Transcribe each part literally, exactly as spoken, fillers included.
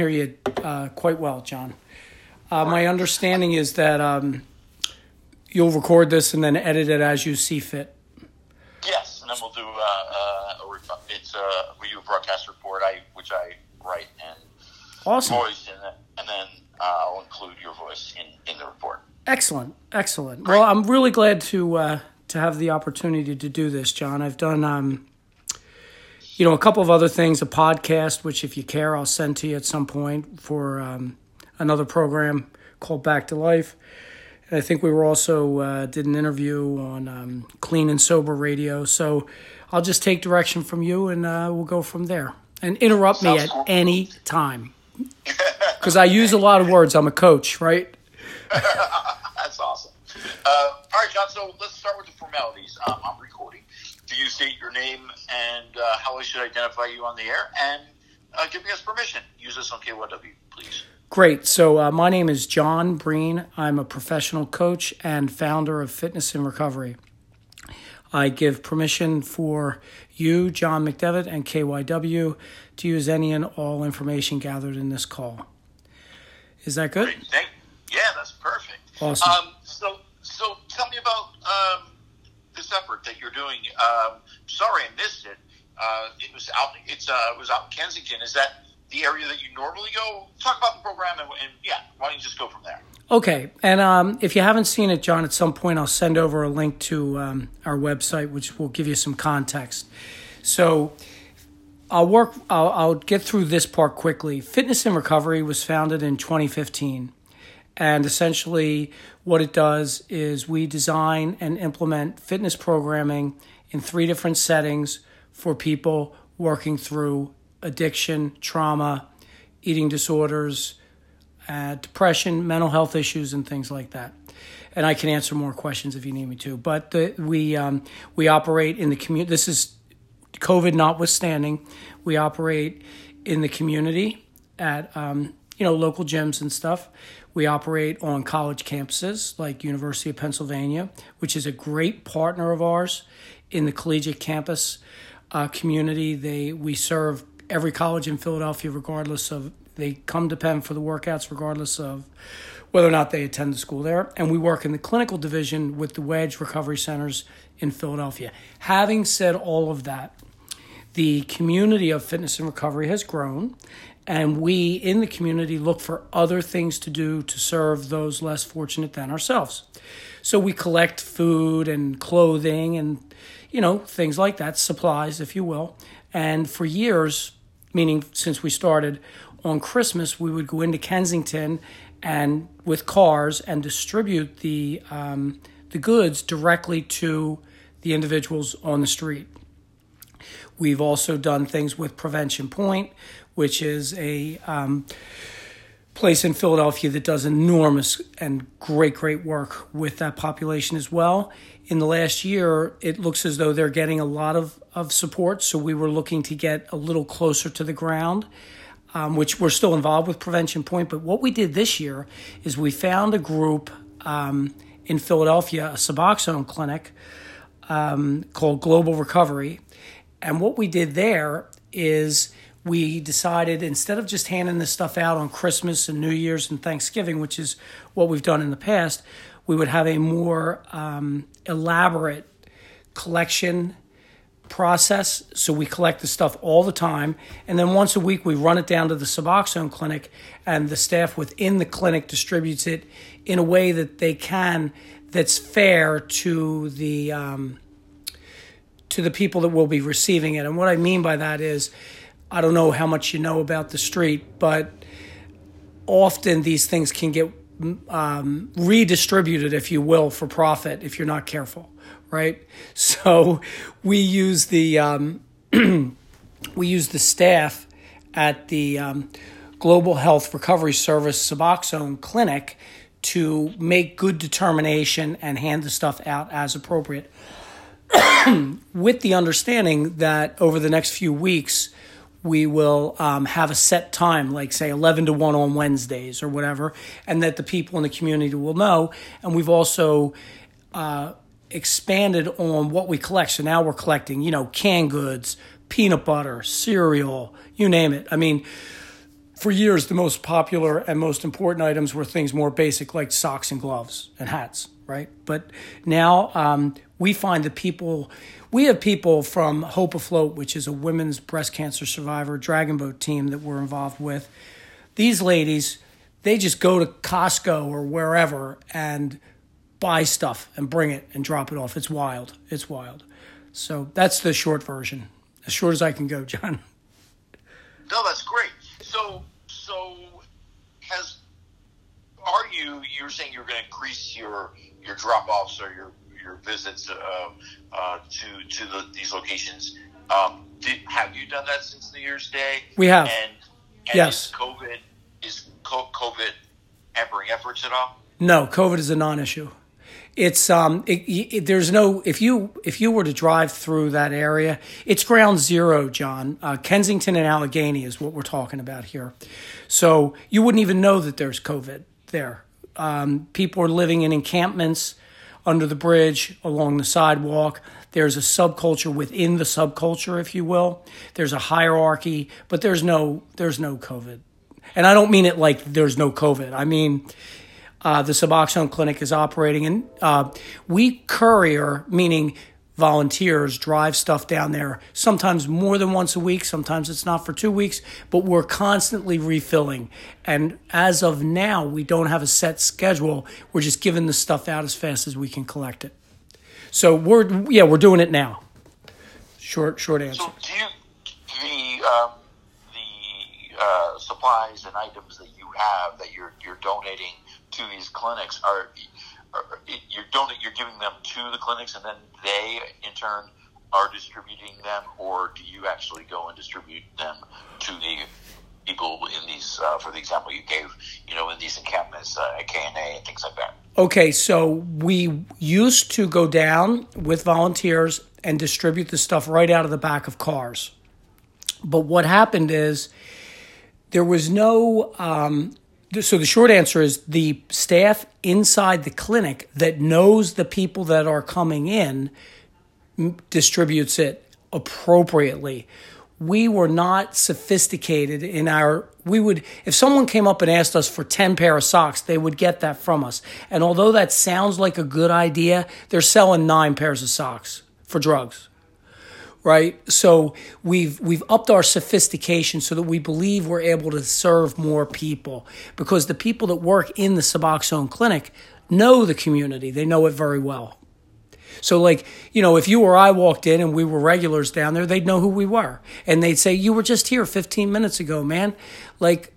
hear you uh, quite well, John. Uh, my understanding is that um, you'll record this and then edit it as you see fit. Yes, and then we'll do uh, uh, a ref- it's a we do a broadcast report, I which I write and Awesome. voice, and, and then uh, I'll include your voice in, in the report. Excellent, excellent. Great. Well, I'm really glad to uh, to have the opportunity to do this, John. I've done. Um, You know, a couple of other things, a podcast, which if you care, I'll send to you at some point for um, another program called Back to Life. And I think we were also uh, did an interview on um, Clean and Sober Radio. So I'll just take direction from you and uh, we'll go from there. And interrupt Sounds me at cool. any time. Because I use a lot of words. I'm a coach, right? That's awesome. Uh, all right, John, so let's start with the formalities. Um, I'm recording. Do you state your name and uh, how I should identify you on the air? And uh, giving us permission. Use us on K Y W, please. Great. So uh, my name is John Breen. I'm a professional coach and founder of Fitness in Recovery. I give permission for you, John McDevitt, and K Y W to use any and all information gathered in this call. Is that good? Great. Thank you. Yeah, that's perfect. Awesome. Um, so, so tell me about um, this effort that you're doing. Um, sorry, I missed it. Uh, it was out. It's uh, it was out in Kensington. Is that the area that you normally go? Talk about the program, and, and yeah, why don't you just go from there? Okay, and um, if you haven't seen it, John, at some point I'll send over a link to um, our website, which will give you some context. So I'll work. I'll, I'll get through this part quickly. Fitness in Recovery was founded in twenty fifteen, and essentially what it does is we design and implement fitness programming in three different settings for people working through addiction, trauma, eating disorders, uh, depression, mental health issues, and things like that. And I can answer more questions if you need me to. But the, we um, we operate in the community. This is COVID notwithstanding. We operate in the community at um, you know local gyms and stuff. We operate on college campuses like University of Pennsylvania, which is a great partner of ours in the collegiate campus uh, community. They we serve every college in Philadelphia, regardless of they come to Penn for the workouts, regardless of whether or not they attend the school there. And we work in the clinical division with the Wedge Recovery Centers in Philadelphia. Having said all of that, the community of Fitness and Recovery has grown, and we in the community look for other things to do to serve those less fortunate than ourselves. So we collect food and clothing and, you know, things like that, supplies, if you will. And for years, meaning since we started, on Christmas, we would go into Kensington and with cars and distribute the um, the goods directly to the individuals on the street. We've also done things with Prevention Point, which is a um, place in Philadelphia that does enormous and great, great work with that population as well. In the last year, it looks as though they're getting a lot of, of support, so we were looking to get a little closer to the ground, um, which we're still involved with Prevention Point. But what we did this year is we found a group um, in Philadelphia, a Suboxone clinic um, called Global Recovery. And what we did there is we decided instead of just handing this stuff out on Christmas and New Year's and Thanksgiving, which is what we've done in the past, we would have a more um, elaborate collection process. So we collect the stuff all the time. And then once a week, we run it down to the Suboxone clinic, and the staff within the clinic distributes it in a way that they can, that's fair to the um, to the people that will be receiving it. And what I mean by that is, I don't know how much you know about the street, but often these things can get um, redistributed, if you will, for profit if you're not careful, right? So we use the um, we use the staff at the um, Global Health Recovery Service Suboxone Clinic to make good determination and hand the stuff out as appropriate, with the understanding that over the next few weeks, we will um, have a set time, like say eleven to one on Wednesdays or whatever, and that the people in the community will know. And we've also uh, expanded on what we collect. So now we're collecting, you know, canned goods, peanut butter, cereal, you name it. I mean, for years, the most popular and most important items were things more basic like socks and gloves and hats, right? But now um, we find that people, we have people from Hope Afloat, which is a women's breast cancer survivor dragon boat team that we're involved with. These ladies, they just go to Costco or wherever and buy stuff and bring it and drop it off. It's wild. It's wild. So that's the short version. As short as I can go, John. No, that's great. So, so has are you? You're saying you're going to increase your your drop offs or your your visits uh, uh, to to the, these locations. Um, did, have you done that since New Year's Day? We have. And, and yes. Is COVID is COVID hampering efforts at all? No, COVID is a non-issue. It's um, it, it, there's no if you if you were to drive through that area, it's ground zero, John. Uh, Kensington and Allegheny is what we're talking about here, so you wouldn't even know that there's COVID there. Um, people are living in encampments under the bridge, along the sidewalk. There's a subculture within the subculture, if you will. There's a hierarchy, but there's no there's no COVID, and I don't mean it like there's no COVID. I mean. Uh, the Suboxone Clinic is operating, and uh, we courier, meaning volunteers, drive stuff down there, sometimes more than once a week, sometimes it's not for two weeks, but we're constantly refilling. And as of now, we don't have a set schedule. We're just giving the stuff out as fast as we can collect it. So we're, yeah, we're doing it now. Short, short answer. So do you, the, um, the uh, supplies and items that you have that you're you're donating to these clinics are, are you're donate you're giving them to the clinics and then they in turn are distributing them, or do you actually go and distribute them to the people in these uh, for the example you gave, you know, in these encampments uh, at K N A and things like that? Okay, so we used to go down with volunteers and distribute the stuff right out of the back of cars, but what happened is there was no um, so the short answer is the staff inside the clinic that knows the people that are coming in distributes it appropriately. We were not sophisticated in our, we would, if someone came up and asked us for ten pair of socks, they would get that from us. And although that sounds like a good idea, they're selling nine pairs of socks for drugs. Right, so we've we've upped our sophistication so that we believe we're able to serve more people, because the people that work in the Suboxone Clinic know the community; they know it very well. So, like, you know, if you or I walked in and we were regulars down there, they'd know who we were, and they'd say, "You were just here fifteen minutes ago, man." Like,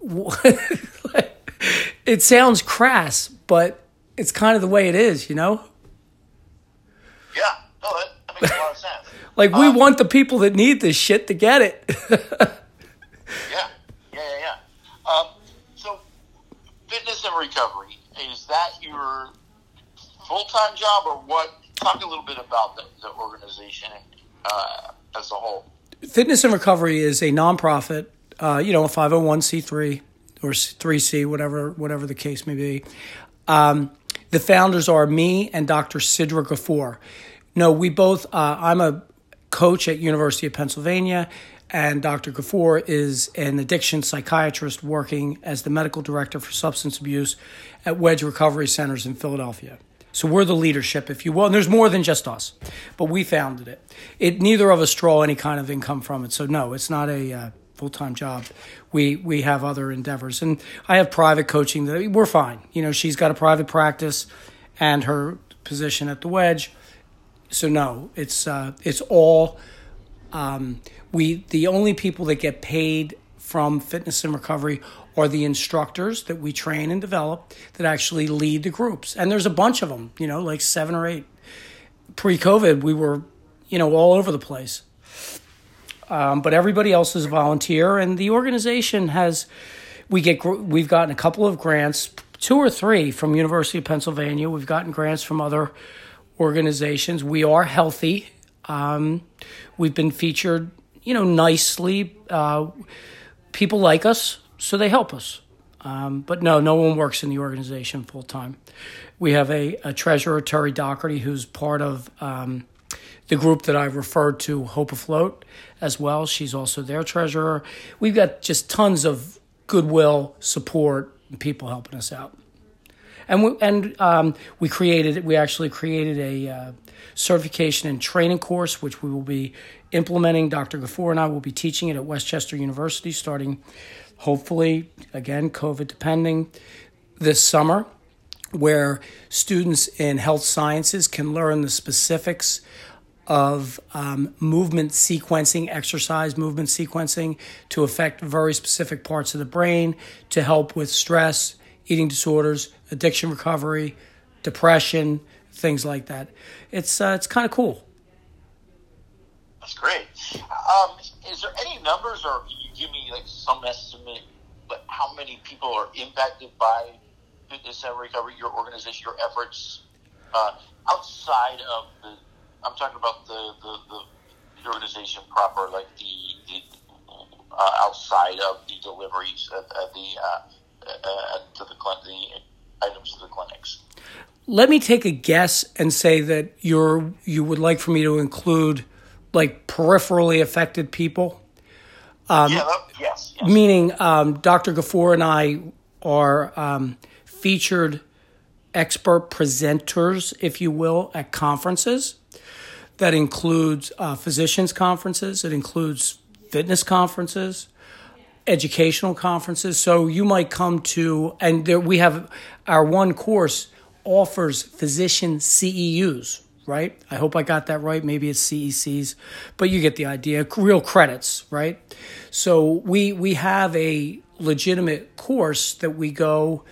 it sounds crass, but it's kind of the way it is, you know. Yeah, no, that, that makes a lot of sense. Like, we um, want the people that need this shit to get it. yeah, yeah, yeah, yeah. Um, so, fitness and recovery, is that your full-time job or what? Talk a little bit about the, the organization uh, as a whole. Fitness and Recovery is a nonprofit, uh, you know, a five oh one c three or three C, whatever, whatever the case may be. Um, the founders are me and Doctor Sidra Ghafoor. No, we both, uh, I'm a coach at University of Pennsylvania, and Doctor Ghafoor is an addiction psychiatrist working as the medical director for substance abuse at Wedge Recovery Centers in Philadelphia. So we're the leadership, if you will. And there's more than just us, but we founded it. It neither of us draw any kind of income from it. So no, it's not a uh, full-time job. We we have other endeavors, and I have private coaching. That we're fine. You know, she's got a private practice and her position at the Wedge. So no, it's uh, it's all um, we. The only people that get paid from Fitness and Recovery are the instructors that we train and develop that actually lead the groups, and there's a bunch of them. You know, like seven or eight. Pre-COVID, we were, you know, all over the place. Um, but everybody else is a volunteer, and the organization has. We get we've gotten a couple of grants, two or three from University of Pennsylvania. We've gotten grants from other organizations. We are healthy. Um, we've been featured, you know, nicely. Uh, people like us, so they help us. Um, but no, no one works in the organization full time. We have a, a treasurer, Terry Doherty, who's part of um, the group that I referred to, Hope Afloat, as well. She's also their treasurer. We've got just tons of goodwill, support, and people helping us out. And we, and um, we created, we actually created a uh, certification and training course, which we will be implementing. Doctor Gafour and I will be teaching it at Westchester University starting, hopefully, again, COVID depending, this summer, where students in health sciences can learn the specifics of um, movement sequencing, exercise movement sequencing to affect very specific parts of the brain to help with stress, eating disorders, addiction recovery, depression, things like that. It's uh, it's kind of cool. That's great. Um, is there any numbers, or can you give me like some estimate, but how many people are impacted by fitness and recovery? Your organization, your efforts uh, outside of the. I'm talking about the the, the, the organization proper, like the, the uh, outside of the deliveries at, at the. Uh, Uh, to the, the items to the clinics. Let me take a guess and say that you're you would like for me to include like peripherally affected people. Um, yeah. That, yes, yes. Meaning, um, Doctor Gafour and I are um, featured expert presenters, if you will, at conferences. That includes uh, physicians' conferences. It includes fitness conferences. Educational conferences. So you might come to, and there we have our one course offers physician C E Us, right? I hope I got that right. Maybe it's C E Cs, but you get the idea. Real credits, right? So we we have a legitimate course that we go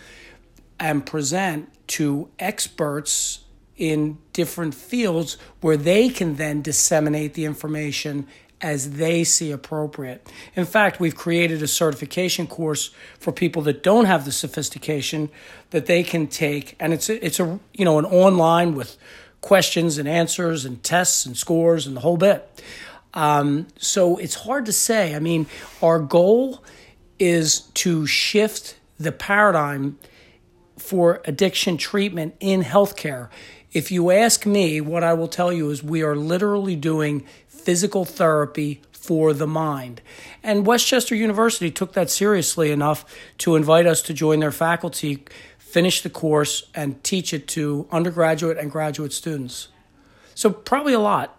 and present to experts in different fields where they can then disseminate the information as they see appropriate. In fact, we've created a certification course for people that don't have the sophistication that they can take, and it's a, it's a you know an online with questions and answers and tests and scores and the whole bit. Um, so it's hard to say. I mean, our goal is to shift the paradigm for addiction treatment in healthcare. If you ask me, what I will tell you is we are literally doing physical therapy for the mind. And Westchester University took that seriously enough to invite us to join their faculty, finish the course, and teach it to undergraduate and graduate students. So probably a lot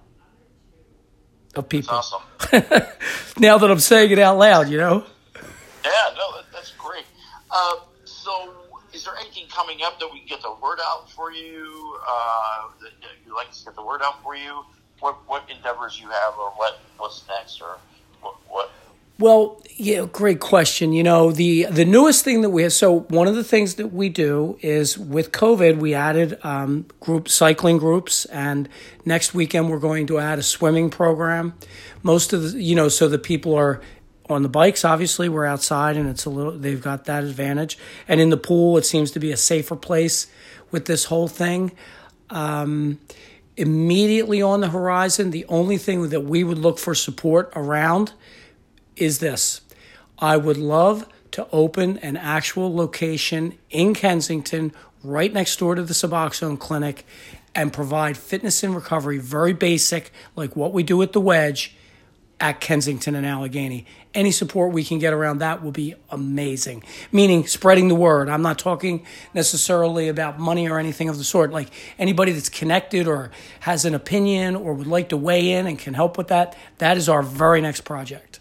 of people. That's awesome. Now that I'm saying it out loud, you know? Yeah, no, that, that's great. Uh, so is there anything coming up that we can get the word out for you, uh, that you'd like us to get the word out for you? What what endeavors you have, or what, what's next, or what, what? Well, yeah, great question. You know, the the newest thing that we have, so one of the things that we do is with COVID, we added um, group cycling groups, and next weekend we're going to add a swimming program. Most of the, you know, so the people are on the bikes, obviously, we're outside, and it's a little, they've got that advantage. And in the pool, it seems to be a safer place with this whole thing. Um Immediately on the horizon, the only thing that we would look for support around is this. I would love to open an actual location in Kensington, right next door to the Suboxone Clinic, and provide fitness and recovery, very basic, like what we do at the Wedge, at Kensington and Allegheny. Any support we can get around that will be amazing. Meaning spreading the word. I'm not talking necessarily about money or anything of the sort. Like anybody that's connected or has an opinion or would like to weigh in and can help with that, that is our very next project.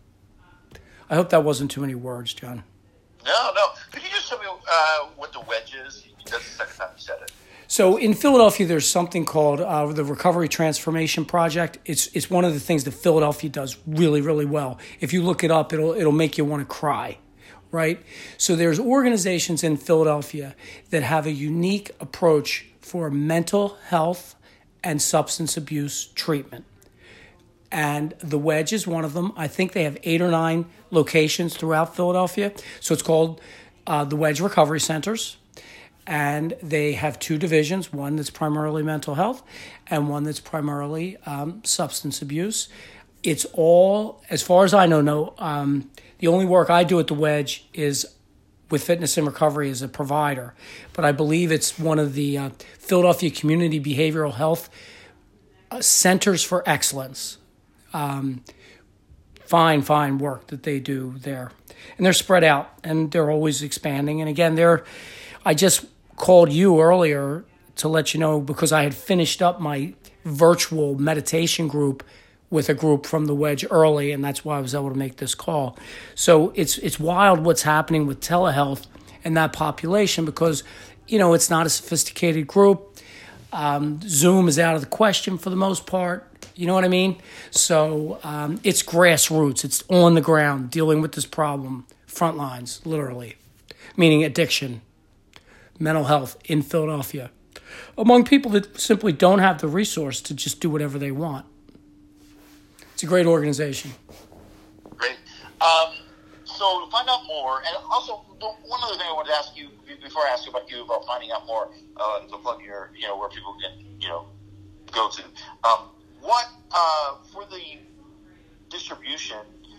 I hope that wasn't too many words, John. No, no. Could you just tell me uh, what the Wedge is? That's the second time you said it. So in Philadelphia, there's something called uh, the Recovery Transformation Project. It's it's one of the things that Philadelphia does really, really well. If you look it up, it'll it'll make you want to cry, right? So there's organizations in Philadelphia that have a unique approach for mental health and substance abuse treatment. And the Wedge is one of them. I think they have eight or nine locations throughout Philadelphia. So it's called uh, the Wedge Recovery Centers. And they have two divisions, one that's primarily mental health and one that's primarily um, substance abuse. It's all, as far as I know, no, um, the only work I do at the Wedge is with fitness and recovery as a provider. But I believe it's one of the uh, Philadelphia Community Behavioral Health uh, Centers for Excellence. Um, fine, fine work that they do there. And they're spread out, and they're always expanding. And again, they're, I just called you earlier to let you know because I had finished up my virtual meditation group with a group from the Wedge early, and that's why I was able to make this call. So it's it's wild what's happening with telehealth and that population because, you know, it's not a sophisticated group. Um, Zoom is out of the question for the most part. You know what I mean? So um, it's grassroots. It's on the ground dealing with this problem, front lines, literally, meaning addiction, mental health in Philadelphia, among people that simply don't have the resource to just do whatever they want. It's a great organization. Great. Um, so to find out more, and also one other thing I wanted to ask you before I ask about you about finding out more, uh, to plug your, you know, where people can, you know, go to. Um, what uh, for the distribution,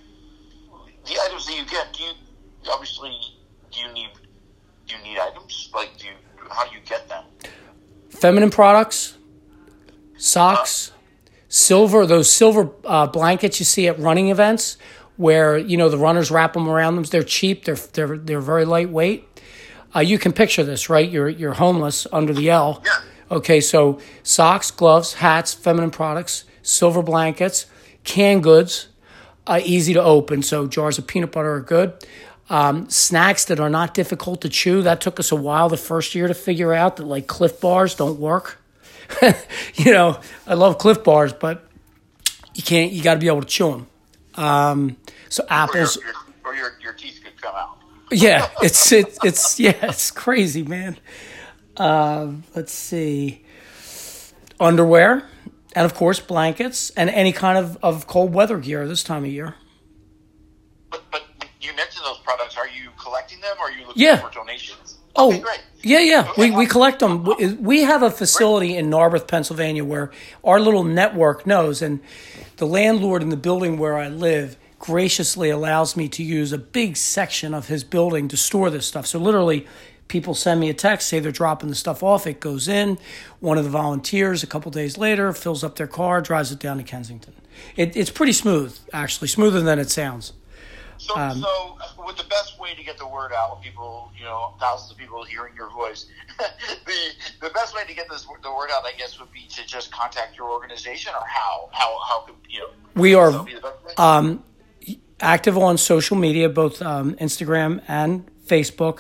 the items that you get? Do you obviously do you need do you need items? Like, do you how do you get them? Feminine products, socks. Huh? Silver, those silver uh, blankets you see at running events where, you know, the runners wrap them around them. They're cheap. They're they're they're very lightweight. Uh, you can picture this, right? You're you're homeless under the L. Yeah. Okay, so socks, gloves, hats, feminine products, silver blankets, canned goods, uh, easy to open. So jars of peanut butter are good. Um, snacks that are not difficult to chew. That took us a while the first year to figure out that, like, Cliff Bars don't work. You know, I love Cliff Bars, but you can't. You got to be able to chew them. Um, so apples, or, your, or your, your teeth could come out. Yeah, it's it, it's yeah, it's crazy, man. Uh, let's see, underwear, and of course blankets, and any kind of, of cold weather gear this time of year. But but you mentioned those products. Are you collecting them, or are you looking yeah. for donations? Oh, okay, great. Yeah, yeah. We we collect them. We have a facility in Narberth, Pennsylvania, where our little network knows, and the landlord in the building where I live graciously allows me to use a big section of his building to store this stuff. So literally, people send me a text, say they're dropping the stuff off. It goes in. One of the volunteers, a couple days later, fills up their car, drives it down to Kensington. It, it's pretty smooth, actually, smoother than it sounds. So, Um, so with the best way to get the word out, people, you know, thousands of people hearing your voice, the the best way to get this the word out, I guess, would be to just contact your organization, or how how how could you know? We are be the best way? um, active on social media, both um, Instagram and Facebook.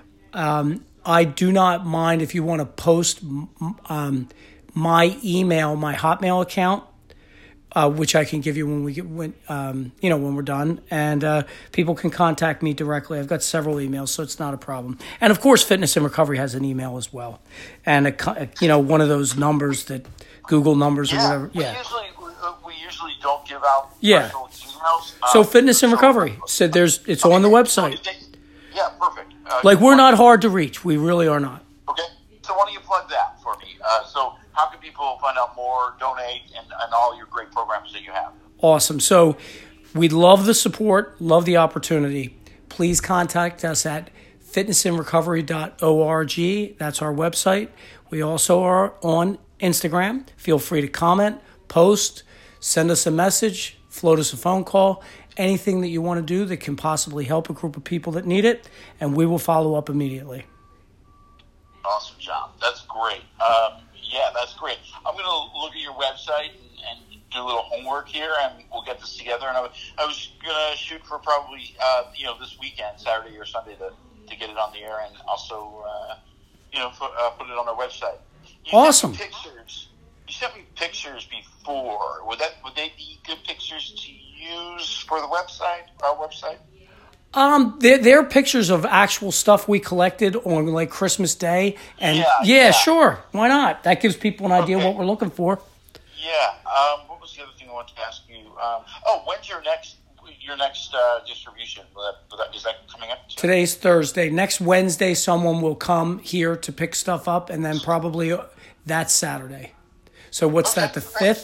Um, I do not mind if you want to post um, my email, my Hotmail account. Uh, which I can give you when we get when um, you know when we're done, and uh, people can contact me directly. I've got several emails, so it's not a problem. And of course, Fitness and Recovery has an email as well, and a, you know one of those numbers that Google numbers yeah, or whatever. We Yeah, usually we usually don't give out yeah. personal emails. So um, Fitness and so, Recovery said there's it's okay, on the website. Yeah, perfect. Uh, Like we're not hard to reach. We really are not. Okay, so why don't you plug that for me? Uh, so. How can people find out more, donate, and, and all your great programs that you have? Awesome. So we love the support, love the opportunity. Please contact us at fitness and recovery dot org. That's our website. We also are on Instagram. Feel free to comment, post, send us a message, float us a phone call, anything that you want to do that can possibly help a group of people that need it, and we will follow up immediately. Awesome job. That's great. Um, Yeah, that's great. I'm going to look at your website and, and do a little homework here, and we'll get this together. And I was, I was going to shoot for probably, uh, you know, this weekend, Saturday or Sunday, to, to get it on the air, and also, uh, you know, put, uh, put it on our website. You Awesome. Sent me pictures. You sent me pictures before. Would that would they be good pictures to use for the website? Our website. Um, they're, they're pictures of actual stuff we collected on like Christmas Day, and Yeah, yeah, yeah. sure, why not? That gives people an idea Okay. what we're looking for. Yeah. Um, what was the other thing I wanted to ask you? Um, oh, when's your next your next uh, distribution? Will that, will that, is that coming up? Today's Thursday. Next Wednesday, someone will come here to pick stuff up, and then probably that's Saturday. So what's Okay, that? The great.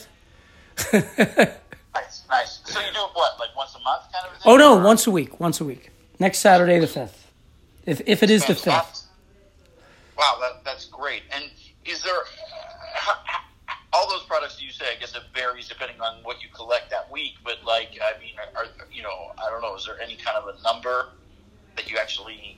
fifth? Nice, nice. So you do it what, like once a month, kind of? Oh no, or? once a week. Once a week. Next Saturday, the fifth. If if it is the fifth. Wow, that that's great. And is there? Uh, how, all those products you say, I guess it varies depending on what you collect that week. But like, I mean, are, you know, I don't know. Is there any kind of a number that you actually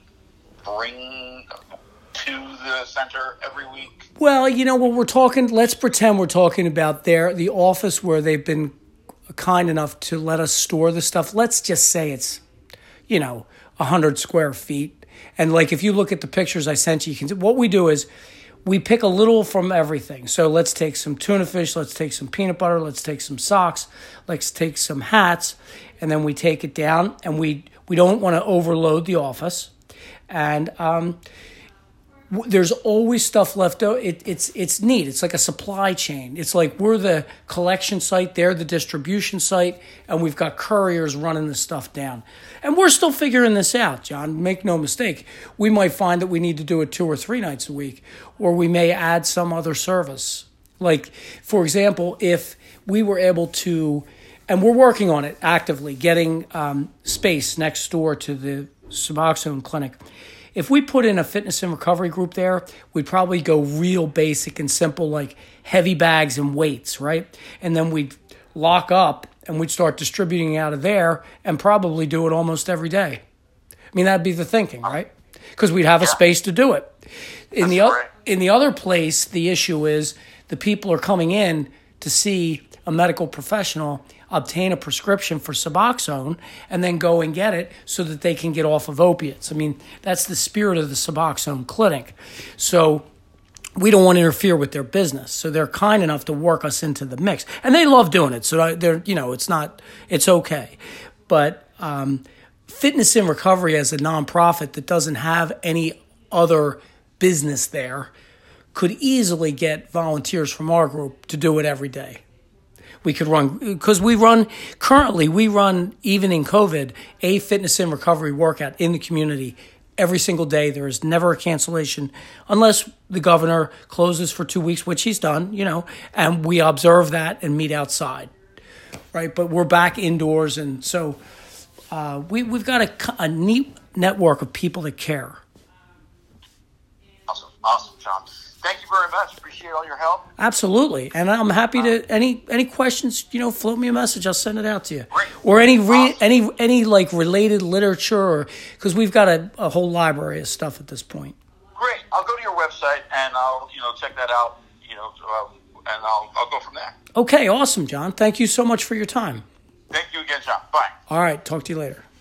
bring to the center every week? Well, you know, when we're talking, let's pretend we're talking about their the office where they've been kind enough to let us store the stuff. Let's just say it's, you know, one hundred square feet. And like, if you look at the pictures I sent you, you can. What we do is we pick a little from everything. So let's take some tuna fish, let's take some peanut butter, let's take some socks, let's take some hats, and then we take it down, and we we don't want to overload the office. And um, w- there's always stuff left over. It, it's it's neat. It's like a supply chain. It's like we're the collection site, they're the distribution site, and we've got couriers running the stuff down. And we're still figuring this out, John. Make no mistake. We might find that we need to do it two or three nights a week, or we may add some other service. Like, for example, if we were able to, and we're working on it actively, getting um, space next door to the Suboxone clinic. If we put in a fitness and recovery group there, we'd probably go real basic and simple, like heavy bags and weights, right? And then we'd lock up and we'd start distributing out of there and probably do it almost every day. I mean, that'd be the thinking, right? Because we'd have a space to do it. In the, o- in the other place, the issue is the people are coming in to see a medical professional, obtain a prescription for Suboxone, and then go and get it so that they can get off of opiates. I mean, that's the spirit of the Suboxone clinic. So we don't want to interfere with their business. So they're kind enough to work us into the mix. And they love doing it. So they're, you know, it's not, it's okay. But um, Fitness in Recovery as a nonprofit that doesn't have any other business there could easily get volunteers from our group to do it every day. We could run, because we run, currently we run, even in COVID, a Fitness in Recovery workout in the community every single day. There is never a cancellation unless the governor closes for two weeks, which he's done, you know, and we observe that and meet outside, right? But we're back indoors, and so uh, we, we've got a, a neat network of people that care. Awesome, awesome, John. Thank you very much. Appreciate all your help. Absolutely. And I'm happy to, any any questions, you know, float me a message. I'll send it out to you. Great. Or any re, Awesome. any any any like related literature, or because we've got a, a whole library of stuff at this point. Great. I'll go to your website and I'll, you know, check that out, you know, uh, and I'll I'll go from there. Okay, awesome, John. Thank you so much for your time. Thank you again, John. Bye. All right, talk to you later.